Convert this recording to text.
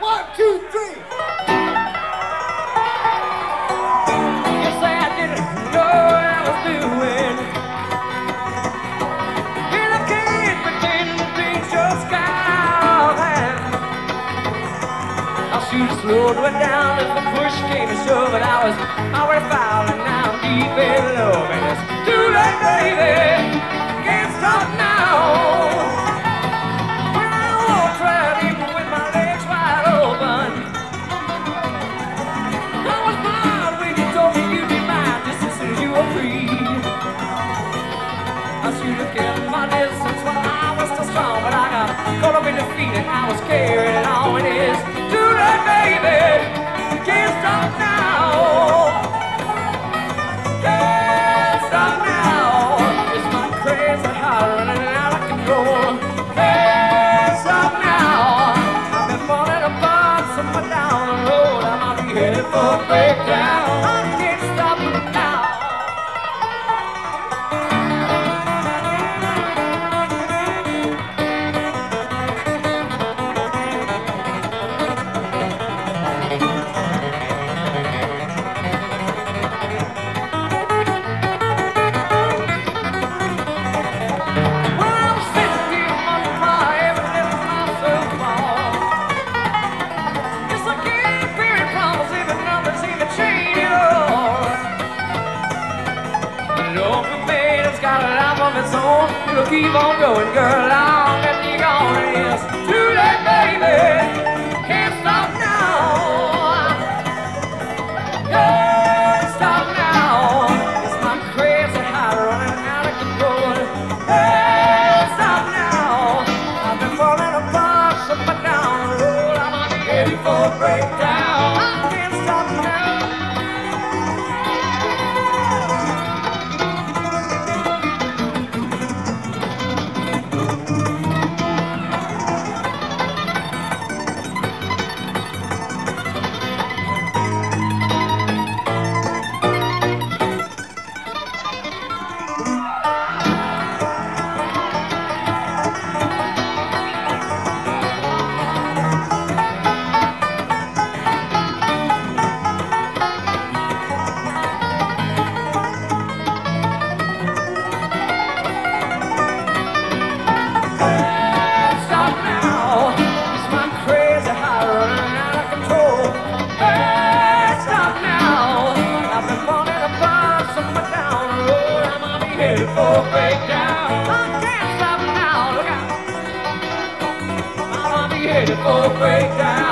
1, 2, 3. You say I didn't know what I was doing, and I can't pretend to be just kind. I should have slowed way down if the push came to shove, but I was already foul and now I'm deep in love, and it's too late, baby. Can't stop now. When I walk right even with my legs wide open. I was blind when you told me you'd be mine just as soon as you were free. I should have kept my distance while I was still strong, but I got caught up in defeat and I was carried on. It is too late, baby. Can't stop now. Can't stop now. It's my crazy heart running out of control. Can't stop now. I've been falling apart somewhere down the road. I might be headed for a breakdown. I can't stop now. Well, I'm sitting here under my heaven, letting myself fall. Yes, I keep hearing promises, even nothing seems to change at all. The love we made has got a life of its own. It'll keep on going, girl, long after you're gone. And it's too late, baby. Can't stop now. Can't stop now. It's my crazy heart running out of control. Can't stop now. I've been falling apart somewhere down the road. I might be headed for a breakdown. I can't stop now. Can't stop now. It's my crazy heart running out of control. Can't stop now. I've been falling apart somewhere down the road. I might be headed for a breakdown. I can't stop now. Look out. I might be headed for a breakdown.